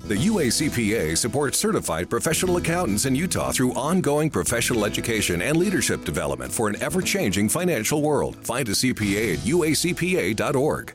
The UACPA supports certified professional accountants in Utah through ongoing professional education and leadership development for an ever-changing financial world. Find a CPA at uacpa.org.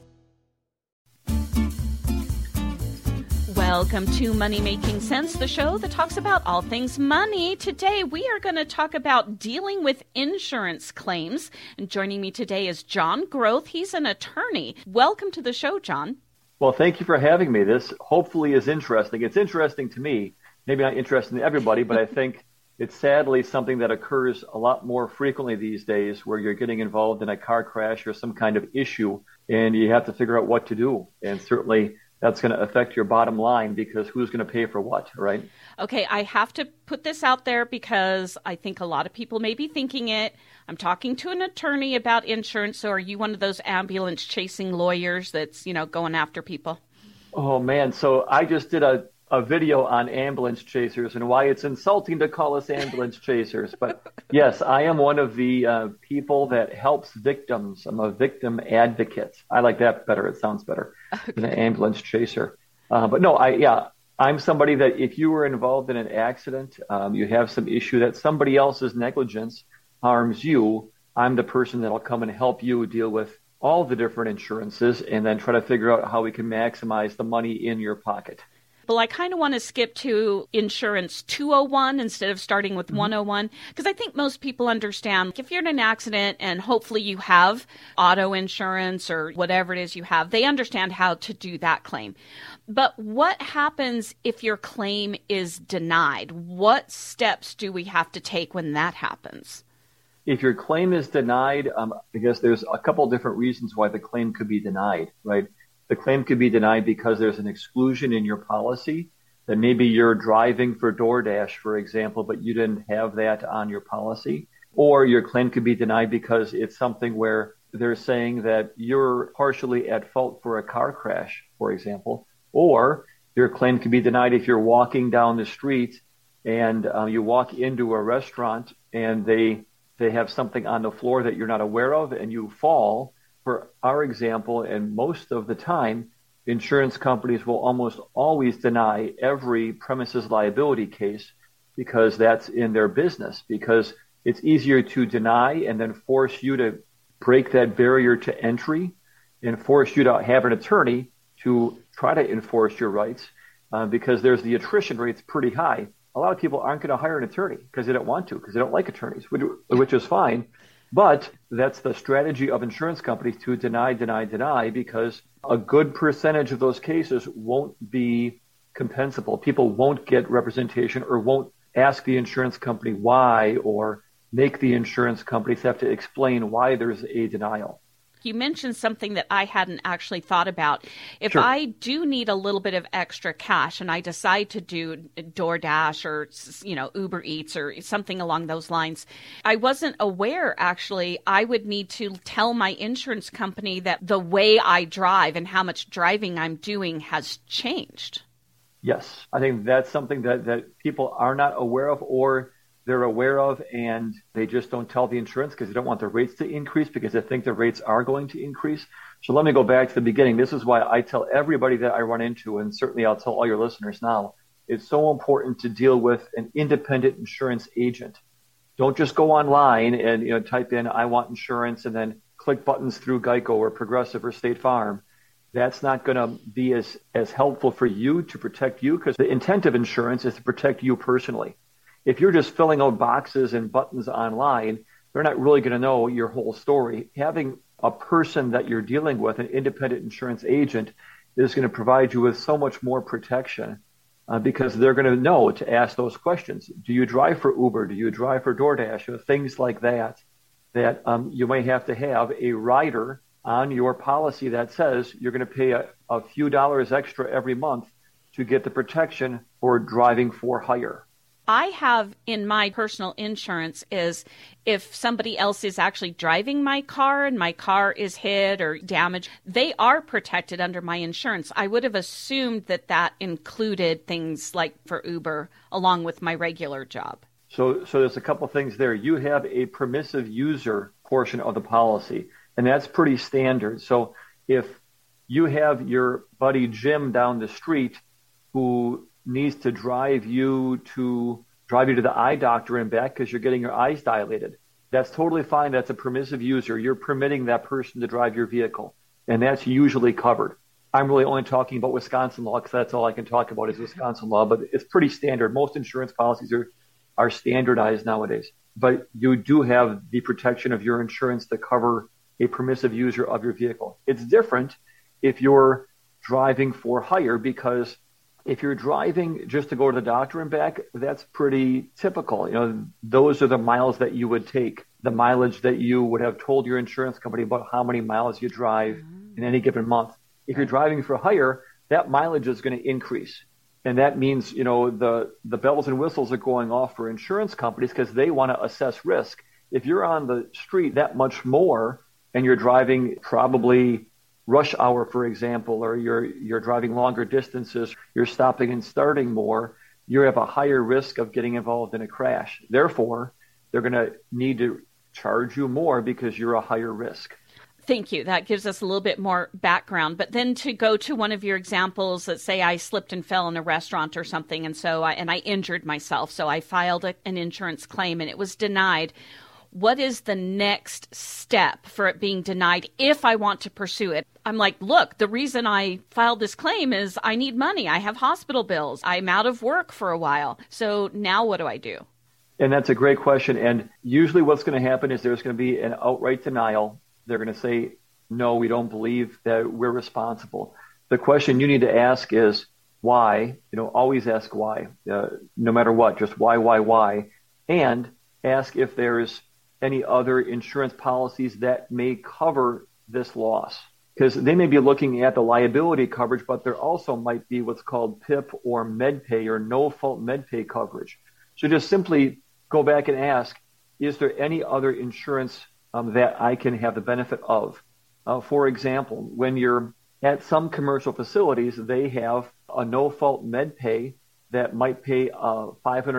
Welcome to Money Making Sense, the show that talks about all things money. Today, we are going to talk about dealing with insurance claims. And joining me today is John Groth. He's an attorney. Welcome to the show, John. Well, thank you for having me. This hopefully is interesting. It's interesting to me, maybe not interesting to everybody, but I think it's sadly something that occurs a lot more frequently these days, where you're getting involved in a car crash or some kind of issue and you have to figure out what to do. And certainly that's going to affect your bottom line, because who's going to pay for what, right? Okay, I have to put this out there because I think a lot of people may be thinking it. I'm talking to an attorney about insurance. So are you one of those ambulance chasing lawyers that's, going after people? Oh, man. So I just did a video on ambulance chasers and why it's insulting to call us ambulance chasers. But yes, I am one of the people that helps victims. I'm a victim advocate. I like that better. It sounds better than an ambulance chaser. But no, I'm somebody that if you were involved in an accident, you have some issue that somebody else's negligence harms you, I'm the person that'll come and help you deal with all the different insurances and then try to figure out how we can maximize the money in your pocket. Well, I kind of want to skip to insurance 201 instead of starting with 101, because I think most people understand if you're in an accident and hopefully you have auto insurance or whatever it is you have, they understand how to do that claim. But what happens if your claim is denied? What steps do we have to take when that happens? If your claim is denied, I guess there's a couple different reasons why the claim could be denied, right? The claim could be denied because there's an exclusion in your policy, that maybe you're driving for DoorDash, for example, but you didn't have that on your policy. Or your claim could be denied because it's something where they're saying that you're partially at fault for a car crash, for example. Or your claim could be denied if you're walking down the street and you walk into a restaurant and they have something on the floor that you're not aware of and you fall. For our example, and most of the time, insurance companies will almost always deny every premises liability case because that's in their business, because it's easier to deny and then force you to break that barrier to entry and force you to have an attorney to try to enforce your rights because there's the attrition rate's pretty high. A lot of people aren't going to hire an attorney because they don't want to, because they don't like attorneys, which is fine. But that's the strategy of insurance companies, to deny, because a good percentage of those cases won't be compensable. People won't get representation or won't ask the insurance company why, or make the insurance companies have to explain why there's a denial. You mentioned something that I hadn't actually thought about. If Sure. I do need a little bit of extra cash and I decide to do DoorDash or, Uber Eats or something along those lines, I wasn't aware, actually, I would need to tell my insurance company that the way I drive and how much driving I'm doing has changed. Yes, I think that's something that people are not aware of, or they're aware of and they just don't tell the insurance because they don't want the rates to increase, because they think the rates are going to increase. So let me go back to the beginning. This is why I tell everybody that I run into, and certainly I'll tell all your listeners now, it's so important to deal with an independent insurance agent. Don't just go online and type in I want insurance and then click buttons through Geico or Progressive or State Farm. That's not going to be as helpful for you to protect you, because the intent of insurance is to protect you personally. If you're just filling out boxes and buttons online, they're not really going to know your whole story. Having a person that you're dealing with, an independent insurance agent, is going to provide you with so much more protection because they're going to know to ask those questions. Do you drive for Uber? Do you drive for DoorDash? Things like that you may have to have a rider on your policy that says you're going to pay a few dollars extra every month to get the protection for driving for hire. I have in my personal insurance is if somebody else is actually driving my car and my car is hit or damaged, they are protected under my insurance. I would have assumed that included things like for Uber along with my regular job. So there's a couple things there. You have a permissive user portion of the policy, and that's pretty standard. So if you have your buddy Jim down the street who needs to drive you to the eye doctor and back because you're getting your eyes dilated. That's totally fine. That's a permissive user. You're permitting that person to drive your vehicle, and that's usually covered. I'm really only talking about Wisconsin law because that's all I can talk about is Wisconsin law, but it's pretty standard. Most insurance policies are standardized nowadays. But you do have the protection of your insurance to cover a permissive user of your vehicle. It's different if you're driving for hire, because if you're driving just to go to the doctor and back, that's pretty typical. Those are the miles that you would take, the mileage that you would have told your insurance company about how many miles you drive in any given month. If you're driving for hire, that mileage is going to increase. And that means, the bells and whistles are going off for insurance companies because they want to assess risk. If you're on the street that much more and you're driving probably rush hour, for example, or you're driving longer distances, you're stopping and starting more, you have a higher risk of getting involved in a crash. Therefore, they're going to need to charge you more because you're a higher risk. Thank you. That gives us a little bit more background. But then to go to one of your examples, let's say I slipped and fell in a restaurant or something, and I injured myself. So I filed an insurance claim and it was denied. What is the next step for it being denied if I want to pursue it? I'm like, look, the reason I filed this claim is I need money. I have hospital bills. I'm out of work for a while. So now what do I do? And that's a great question. And usually what's going to happen is there's going to be an outright denial. They're going to say, no, we don't believe that we're responsible. The question you need to ask is why. Always ask why, no matter what, just why, and ask if there's any other insurance policies that may cover this loss. Because they may be looking at the liability coverage, but there also might be what's called PIP or MedPay or no-fault MedPay coverage. So just simply go back and ask, is there any other insurance that I can have the benefit of? For example, when you're at some commercial facilities, they have a no-fault MedPay that might pay $500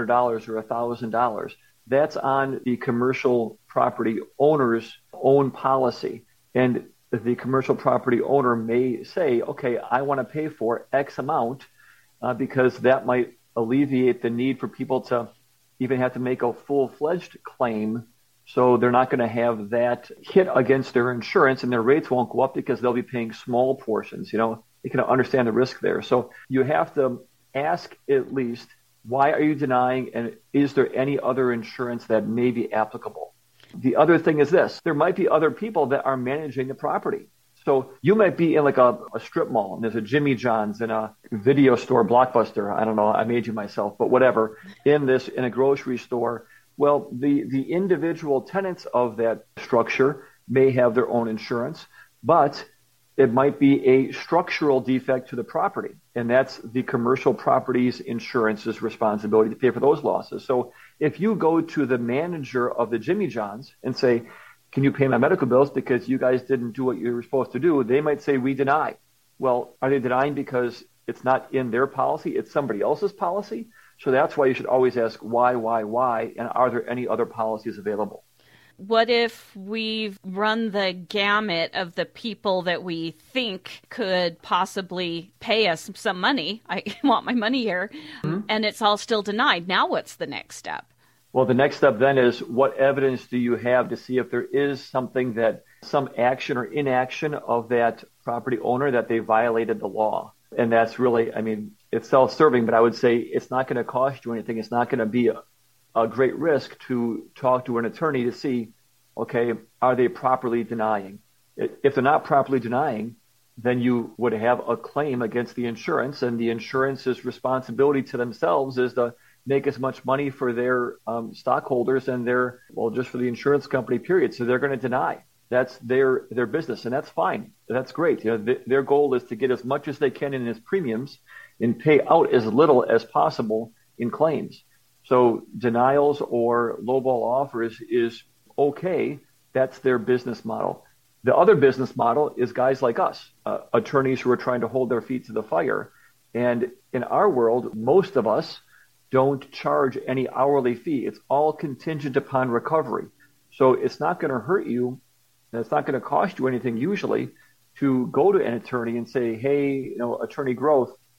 or $1,000. That's on the commercial property owner's own policy. And the commercial property owner may say, okay, I want to pay for X amount because that might alleviate the need for people to even have to make a full-fledged claim. So they're not going to have that hit against their insurance, and their rates won't go up because they'll be paying small portions. You can understand the risk there. So you have to ask at least, why are you denying, and is there any other insurance that may be applicable? The other thing is this. There might be other people that are managing the property. So you might be in like a strip mall, and there's a Jimmy John's and a video store, Blockbuster. I don't know. I made you myself, but whatever. In a grocery store. Well, the individual tenants of that structure may have their own insurance, but it might be a structural defect to the property. And that's the commercial property's insurance's responsibility to pay for those losses. So if you go to the manager of the Jimmy John's and say, can you pay my medical bills because you guys didn't do what you were supposed to do? They might say, we deny. Well, are they denying because it's not in their policy? It's somebody else's policy? So that's why you should always ask why, and are there any other policies available? What if we've run the gamut of the people that we think could possibly pay us some money? I want my money here, and it's all still denied. Now what's the next step? Well, the next step then is, what evidence do you have to see if there is something some action or inaction of that property owner that they violated the law? And that's really, it's self-serving, but I would say it's not going to cost you anything. It's not going to be a great risk to talk to an attorney to see, okay, are they properly denying? If they're not properly denying, then you would have a claim against the insurance, and the insurance's responsibility to themselves is to make as much money for their stockholders and just for the insurance company, period. So they're going to deny. That's their business, and that's fine. That's great. Their goal is to get as much as they can in as premiums and pay out as little as possible in claims. So denials or lowball offers is okay. That's their business model. The other business model is guys like us, attorneys who are trying to hold their feet to the fire. And in our world, most of us don't charge any hourly fee. It's all contingent upon recovery. So it's not going to hurt you. And it's not going to cost you anything usually to go to an attorney and say, hey, Attorney Groth,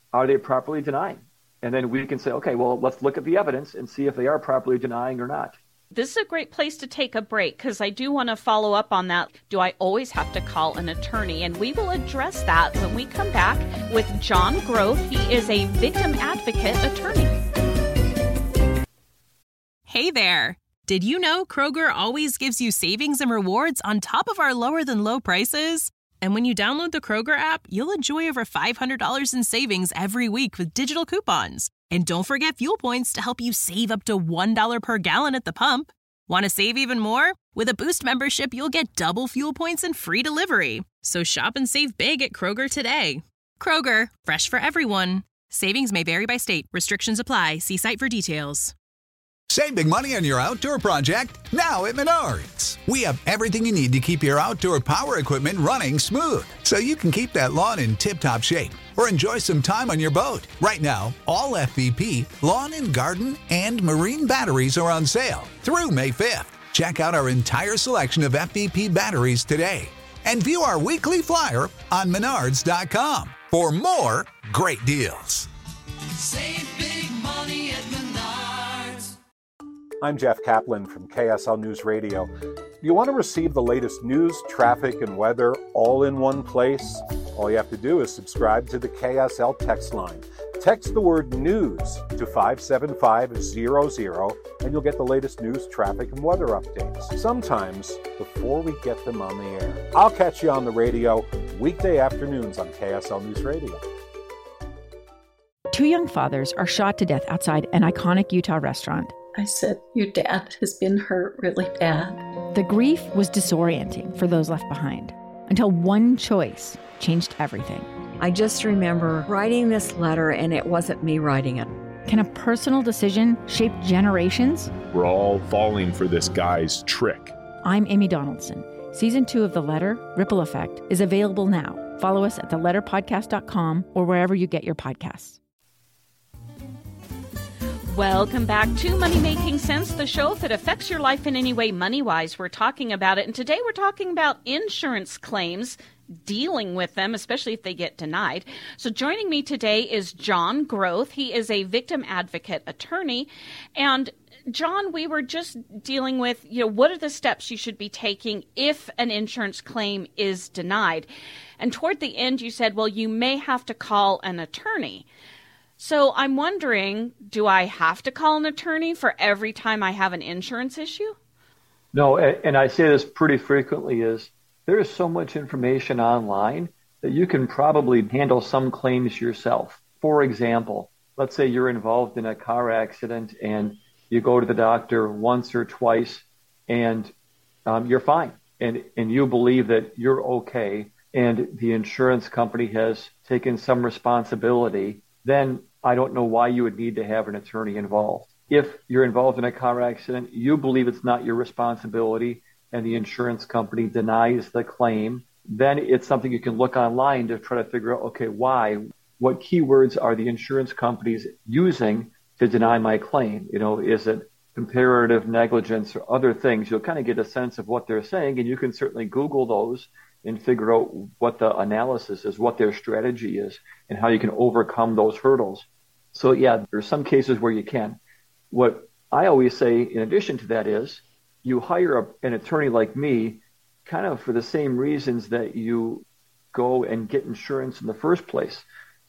are they properly denying? And then we can say, okay, well, let's look at the evidence and see if they are properly denying or not. This is a great place to take a break because I do want to follow up on that. Do I always have to call an attorney? And we will address that when we come back with John Groth. He is a victim advocate attorney. Hey there. Did you know Kroger always gives you savings and rewards on top of our lower than low prices? And when you download the Kroger app, you'll enjoy over $500 in savings every week with digital coupons. And don't forget fuel points to help you save up to $1 per gallon at the pump. Want to save even more? With a Boost membership, you'll get double fuel points and free delivery. So shop and save big at Kroger today. Kroger, fresh for everyone. Savings may vary by state. Restrictions apply. See site for details. Save big money on your outdoor project now at Menards. We have everything you need to keep your outdoor power equipment running smooth so you can keep that lawn in tip-top shape or enjoy some time on your boat. Right now, all FVP, lawn and garden, and marine batteries are on sale through May 5th. Check out our entire selection of FVP batteries today and view our weekly flyer on Menards.com for more great deals. Save big money at Menards. I'm Jeff Kaplan from KSL News Radio. Do you want to receive the latest news, traffic, and weather all in one place? All you have to do is subscribe to the KSL text line. Text the word news to 57500 and you'll get the latest news, traffic, and weather updates, sometimes before we get them on the air. I'll catch you on the radio weekday afternoons on KSL News Radio. Two young fathers are shot to death outside an iconic Utah restaurant. I said, your dad has been hurt really bad. The grief was disorienting for those left behind until one choice changed everything. I just remember writing this letter, and it wasn't me writing it. Can a personal decision shape generations? We're all falling for this guy's trick. I'm Amy Donaldson. Season 2 of The Letter, Ripple Effect, is available now. Follow us at theletterpodcast.com or wherever you get your podcasts. Welcome back to Money Making Sense, the show that affects your life in any way money-wise. We're talking about it, and today we're talking about insurance claims, dealing with them, especially if they get denied. So joining me today is John Groth. He is a victim advocate attorney. And John, we were just dealing with, what are the steps you should be taking if an insurance claim is denied? And toward the end, you said, well, you may have to call an attorney. So I'm wondering, do I have to call an attorney for every time I have an insurance issue? No, and I say this pretty frequently, is there is so much information online that you can probably handle some claims yourself. For example, let's say you're involved in a car accident and you go to the doctor once or twice and you're fine and you believe that you're okay and the insurance company has taken some responsibility, then I don't know why you would need to have an attorney involved. If you're involved in a car accident, you believe it's not your responsibility, and the insurance company denies the claim, then it's something you can look online to try to figure out, okay, why? What keywords are the insurance companies using to deny my claim? Is it comparative negligence or other things? You'll kind of get a sense of what they're saying, and you can certainly Google those and figure out what the analysis is, what their strategy is, and how you can overcome those hurdles. So yeah, there's some cases where you can. What I always say in addition to that is you hire an attorney like me kind of for the same reasons that you go and get insurance in the first place,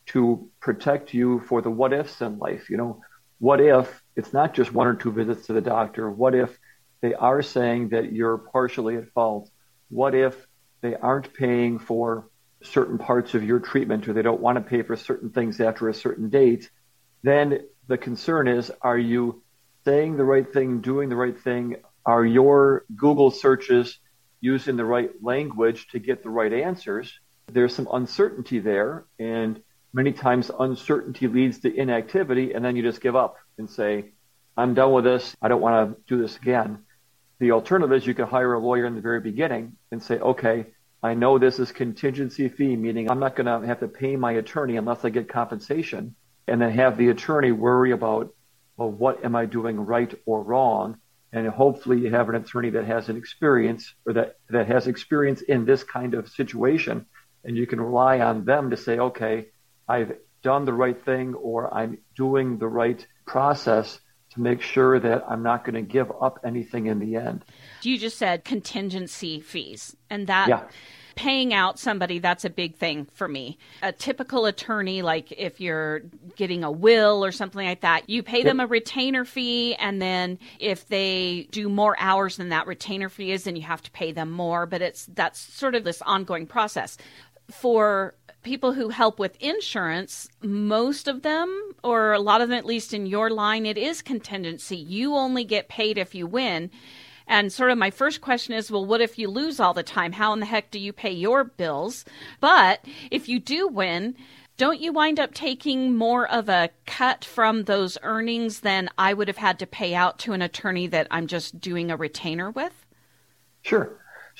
to protect you for the what ifs in life. What if it's not just one or two visits to the doctor? What if they are saying that you're partially at fault? What if they aren't paying for certain parts of your treatment, or they don't want to pay for certain things after a certain date? Then the concern is, are you saying the right thing, doing the right thing? Are your Google searches using the right language to get the right answers? There's some uncertainty there, and many times uncertainty leads to inactivity, and then you just give up and say, I'm done with this. I don't want to do this again. The alternative is you could hire a lawyer in the very beginning and say, okay, I know this is contingency fee, meaning I'm not going to have to pay my attorney unless I get compensation, and then have the attorney worry about, well, what am I doing right or wrong? And hopefully you have an attorney that has an experience, or that has experience in this kind of situation, and you can rely on them to say, okay, I've done the right thing or I'm doing the right process to make sure that I'm not going to give up anything in the end. You just said contingency fees, and that paying out somebody, that's a big thing for me. A typical attorney, like if you're getting a will or something like that, you pay them a retainer fee, and then if they do more hours than that retainer fee is, then you have to pay them more. But that's sort of this ongoing process. For people who help with insurance, most of them, or a lot of them, at least in your line, it is contingency. You only get paid if you win. And sort of my first question is, well, what if you lose all the time? How in the heck do you pay your bills? But if you do win, don't you wind up taking more of a cut from those earnings than I would have had to pay out to an attorney that I'm just doing a retainer with? Sure.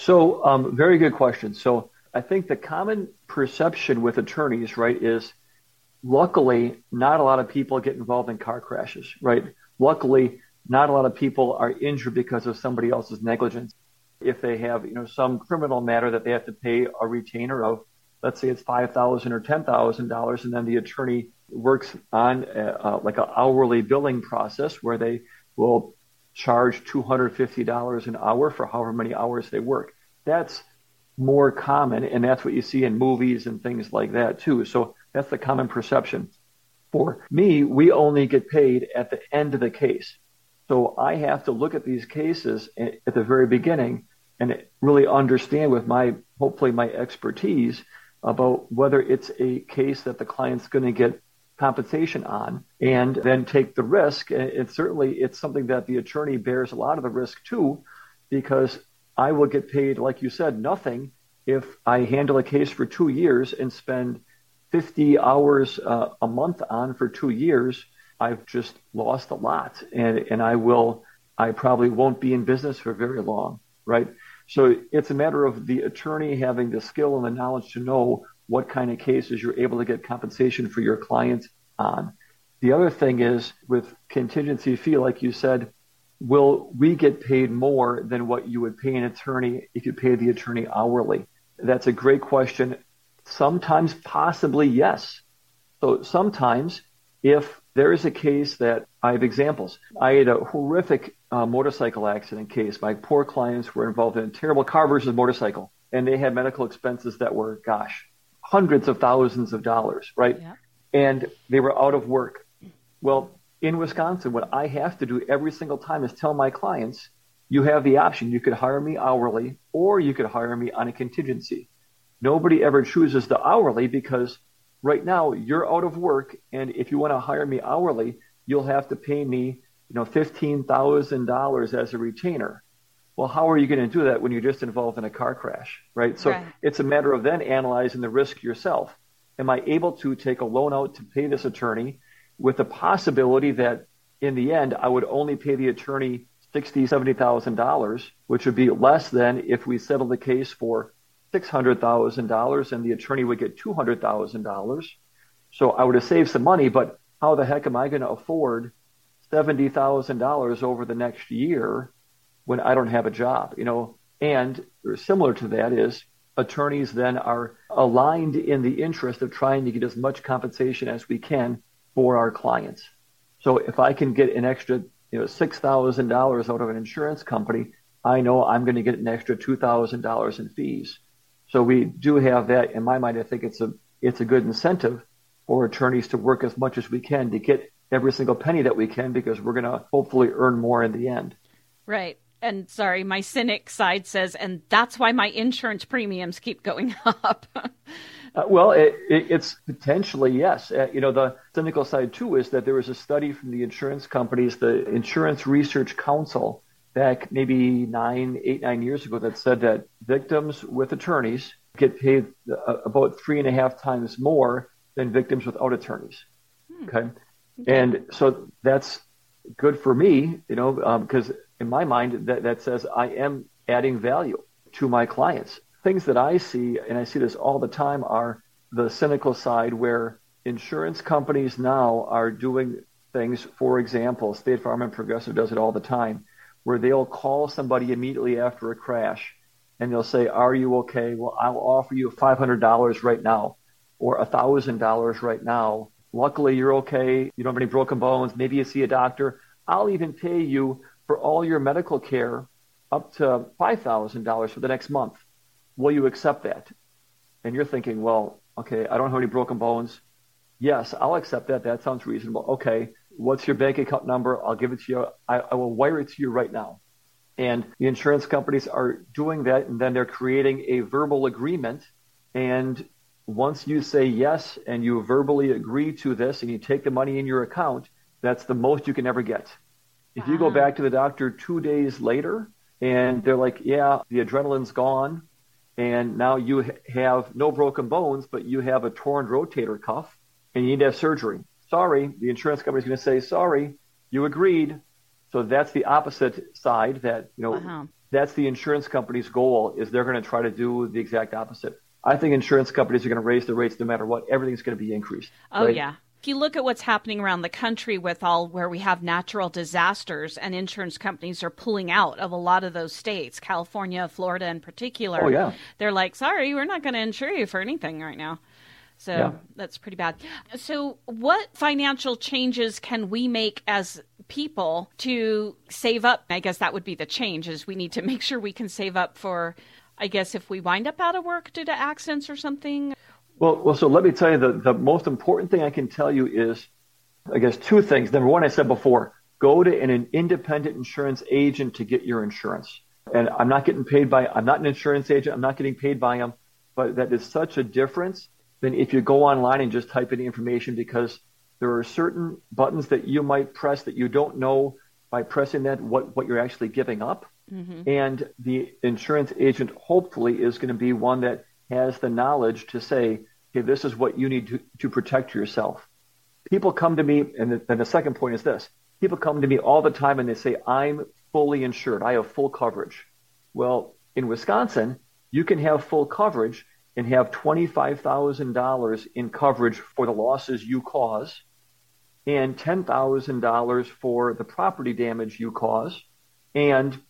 So very good question. So I think the common perception with attorneys, right, is luckily not a lot of people get involved in car crashes, right? Luckily, not a lot of people are injured because of somebody else's negligence. If they have, some criminal matter that they have to pay a retainer of, let's say it's $5,000 or $10,000, and then the attorney works on like an hourly billing process where they will charge $250 an hour for however many hours they work. That's more common, and that's what you see in movies and things like that too. So that's the common perception. For me, we only get paid at the end of the case. So I have to look at these cases at the very beginning and really understand with hopefully my expertise about whether it's a case that the client's going to get compensation on, and then take the risk. And it's something that the attorney bears a lot of the risk too, because I will get paid, like you said, nothing if I handle a case for 2 years and spend 50 hours a month on for 2 years. I've just lost a lot, and I probably won't be in business for very long, right? So it's a matter of the attorney having the skill and the knowledge to know what kind of cases you're able to get compensation for your client on. The other thing is with contingency fee, like you said, will we get paid more than what you would pay an attorney if you pay the attorney hourly? That's a great question. Sometimes possibly yes. So sometimes if there is a case that I have examples. I had a horrific motorcycle accident case. My poor clients were involved in a terrible car versus motorcycle, and they had medical expenses that were, hundreds of thousands of dollars, right? Yeah. And they were out of work. Well, in Wisconsin, what I have to do every single time is tell my clients, you have the option. You could hire me hourly, or you could hire me on a contingency. Nobody ever chooses the hourly because right now you're out of work, and if you want to hire me hourly, you'll have to pay me, $15,000 as a retainer. Well, how are you going to do that when you're just involved in a car crash, right? So It's a matter of then analyzing the risk yourself. Am I able to take a loan out to pay this attorney with the possibility that in the end I would only pay the attorney $60,000, $70,000, which would be less than if we settle the case for $600,000 and the attorney would get $200,000. So I would have saved some money, but how the heck am I going to afford $70,000 over the next year when I don't have a job? And similar to that is attorneys then are aligned in the interest of trying to get as much compensation as we can for our clients. So if I can get an extra $6,000 out of an insurance company, I know I'm going to get an extra $2,000 in fees. So we do have that. In my mind, I think it's a good incentive for attorneys to work as much as we can to get every single penny that we can, because we're going to hopefully earn more in the end. Right. And sorry, my cynic side says, and that's why my insurance premiums keep going up. Well, it's potentially, yes. The cynical side, too, is that there was a study from the insurance companies, the Insurance Research Council, back maybe 9 years ago, that said that victims with attorneys get paid about 3.5 times more than victims without attorneys. Okay. And so that's good for me, because in my mind, that says I am adding value to my clients. Things that I see, and I see this all the time, are the cynical side where insurance companies now are doing things. For example, State Farm and Progressive does it all the time, where they'll call somebody immediately after a crash and they'll say, are you okay? Well, I'll offer you $500 right now. or $1,000 right now. Luckily, you're okay. You don't have any broken bones. Maybe you see a doctor. I'll even pay you for all your medical care up to $5,000 for the next month. Will you accept that? And you're thinking, well, okay, I don't have any broken bones. Yes, I'll accept that. That sounds reasonable. Okay, what's your bank account number? I'll give it to you. I will wire it to you right now. And the insurance companies are doing that, and then they're creating a verbal agreement. And once you say yes and you verbally agree to this and you take the money in your account, that's the most you can ever get. If you go back to the doctor 2 days later and they're like, yeah, the adrenaline's gone, and now you have no broken bones, but you have a torn rotator cuff and you need to have surgery. Sorry, the insurance company's going to say, sorry, you agreed. So that's the opposite side that, that's the insurance company's goal, is they're going to try to do the exact opposite. I think insurance companies are going to raise the rates no matter what. Everything's going to be increased. Oh, right? yeah. If you look at what's happening around the country with all where we have natural disasters and insurance companies are pulling out of a lot of those states, California, Florida in particular. Oh, yeah. They're like, sorry, we're not going to insure you for anything right now. So that's pretty bad. So what financial changes can we make as people to save up? I guess that would be the change, is we need to make sure we can save up for, I guess, if we wind up out of work due to accidents or something. Well, so let me tell you, the most important thing I can tell you is, I guess, two things. Number one, I said before, go to an independent insurance agent to get your insurance. And I'm not an insurance agent. I'm not getting paid by them, but that is such a difference than if you go online and just type in the information, because there are certain buttons that you might press that you don't know by pressing that what you're actually giving up. Mm-hmm. And the insurance agent hopefully is going to be one that has the knowledge to say, okay, this is what you need to protect yourself. People come to me, and the second point is this. People come to me all the time and they say, I'm fully insured. I have full coverage. Well, in Wisconsin, you can have full coverage and have $25,000 in coverage for the losses you cause and $10,000 for the property damage you cause and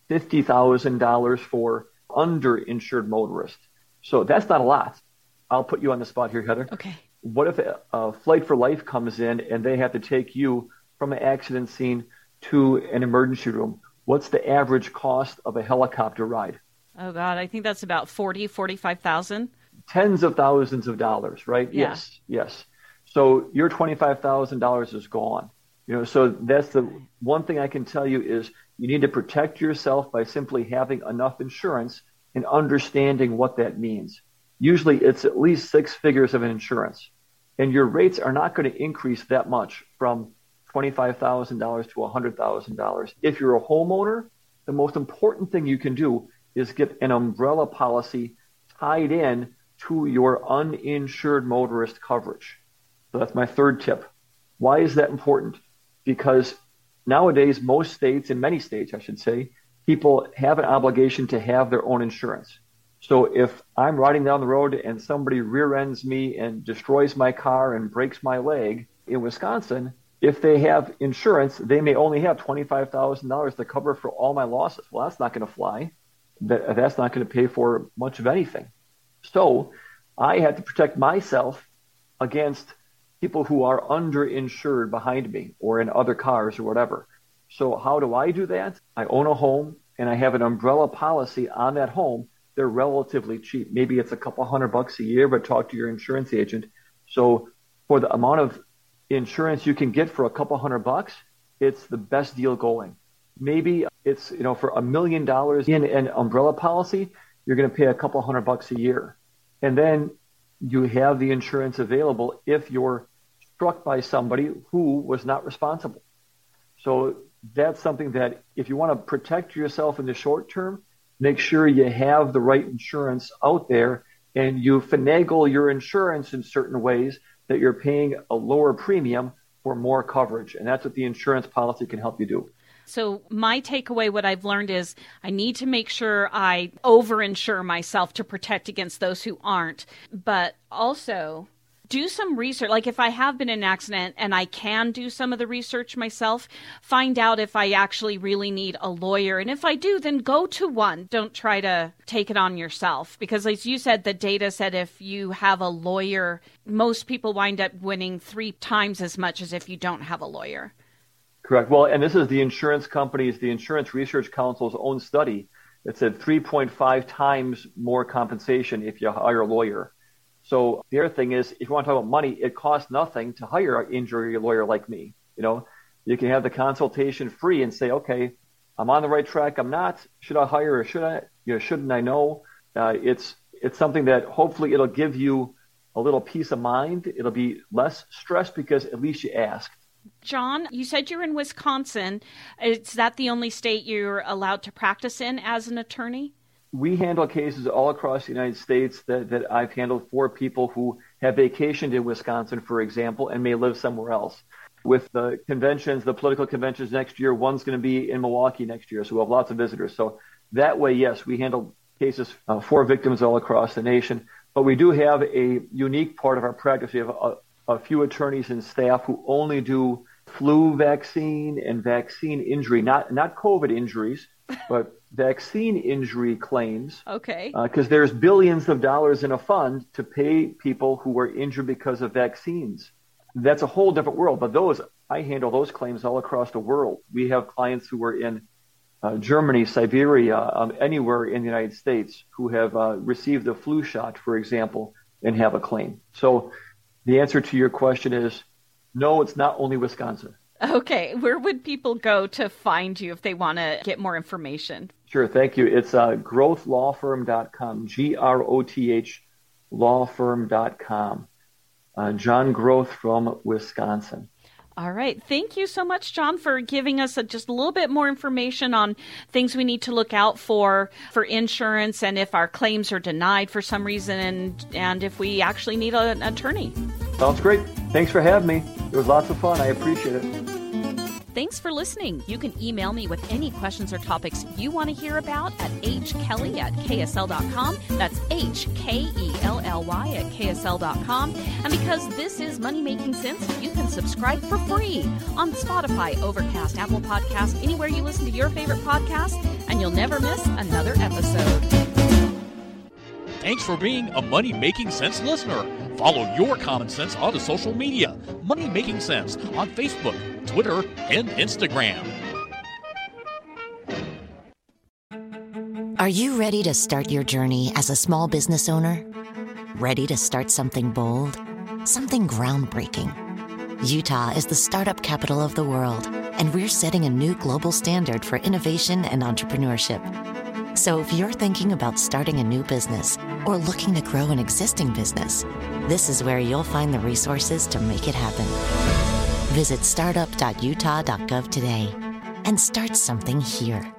$50,000 for underinsured motorists. So that's not a lot. I'll put you on the spot here, Heather. Okay. What if a Flight for Life comes in and they have to take you from an accident scene to an emergency room? What's the average cost of a helicopter ride? Oh, God, I think that's about $45,000. Tens of thousands of dollars, right? Yeah. Yes. So your $25,000 is gone. So that's the one thing I can tell you is you need to protect yourself by simply having enough insurance and understanding what that means. Usually it's at least 6 figures of an insurance, and your rates are not going to increase that much from $25,000 to $100,000. If you're a homeowner, the most important thing you can do is get an umbrella policy tied in to your uninsured motorist coverage. So that's my third tip. Why is that important? Because nowadays, most states, in many states, I should say, people have an obligation to have their own insurance. So if I'm riding down the road and somebody rear ends me and destroys my car and breaks my leg in Wisconsin, if they have insurance, they may only have $25,000 to cover for all my losses. Well, that's not going to fly. That's not going to pay for much of anything. So I have to protect myself against people who are underinsured behind me or in other cars or whatever. So how do I do that? I own a home and I have an umbrella policy on that home. They're relatively cheap. Maybe it's a couple $100 a year, but talk to your insurance agent. So for the amount of insurance you can get for a couple $100, it's the best deal going. Maybe it's, for $1 million in an umbrella policy, you're going to pay a couple $100 a year. And then you have the insurance available if you're struck by somebody who was not responsible. So that's something that if you want to protect yourself in the short term, make sure you have the right insurance out there and you finagle your insurance in certain ways that you're paying a lower premium for more coverage. And that's what the insurance policy can help you do. So my takeaway, what I've learned is I need to make sure I overinsure myself to protect against those who aren't. But also do some research. Like if I have been in an accident and I can do some of the research myself, find out if I actually really need a lawyer. And if I do, then go to one. Don't try to take it on yourself. Because as you said, the data said if you have a lawyer, most people wind up winning 3 times as much as if you don't have a lawyer. Correct. Well, and this is the insurance companies, the Insurance Research Council's own study. It said 3.5 times more compensation if you hire a lawyer. So the other thing is, if you want to talk about money, it costs nothing to hire an injury lawyer like me. You know, you can have the consultation free and say, okay, I'm on the right track. I'm not. Should I hire or should I? Shouldn't I know? It's something that hopefully it'll give you a little peace of mind. It'll be less stress because at least you asked. John, you said you're in Wisconsin. Is that the only state you're allowed to practice in as an attorney? We handle cases all across the United States that I've handled for people who have vacationed in Wisconsin, for example, and may live somewhere else. With the conventions, the political conventions next year, one's going to be in Milwaukee next year, so we'll have lots of visitors. So that way, yes, we handle cases for victims all across the nation. But we do have a unique part of our practice. We have a few attorneys and staff who only do flu vaccine and vaccine injury, not COVID injuries, but vaccine injury claims. Okay. Because there's billions of dollars in a fund to pay people who were injured because of vaccines. That's a whole different world. But I handle those claims all across the world. We have clients who were in Germany, Siberia, anywhere in the United States who have received a flu shot, for example, and have a claim. So the answer to your question is no, it's not only Wisconsin. Okay. Where would people go to find you if they want to get more information? Sure. Thank you. It's growthlawfirm.com, GROTH lawfirm.com. John Groth from Wisconsin. All right. Thank you so much, John, for giving us just a little bit more information on things we need to look out for insurance and if our claims are denied for some reason and if we actually need an attorney. Sounds great. Thanks for having me. It was lots of fun. I appreciate it. Thanks for listening. You can email me with any questions or topics you want to hear about at hkelly@ksl.com. That's HKELLY@ksl.com. And because this is Money Making Sense, you can subscribe for free on Spotify, Overcast, Apple Podcasts, anywhere you listen to your favorite podcast, and you'll never miss another episode. Thanks for being a Money Making Sense listener. Follow your common sense on the social media. Money Making Sense on Facebook, Twitter, and Instagram. Are you ready to start your journey as a small business owner? Ready to start something bold? Something groundbreaking? Utah is the startup capital of the world, and we're setting a new global standard for innovation and entrepreneurship. So if you're thinking about starting a new business or looking to grow an existing business, this is where you'll find the resources to make it happen. Visit startup.utah.gov today and start something here.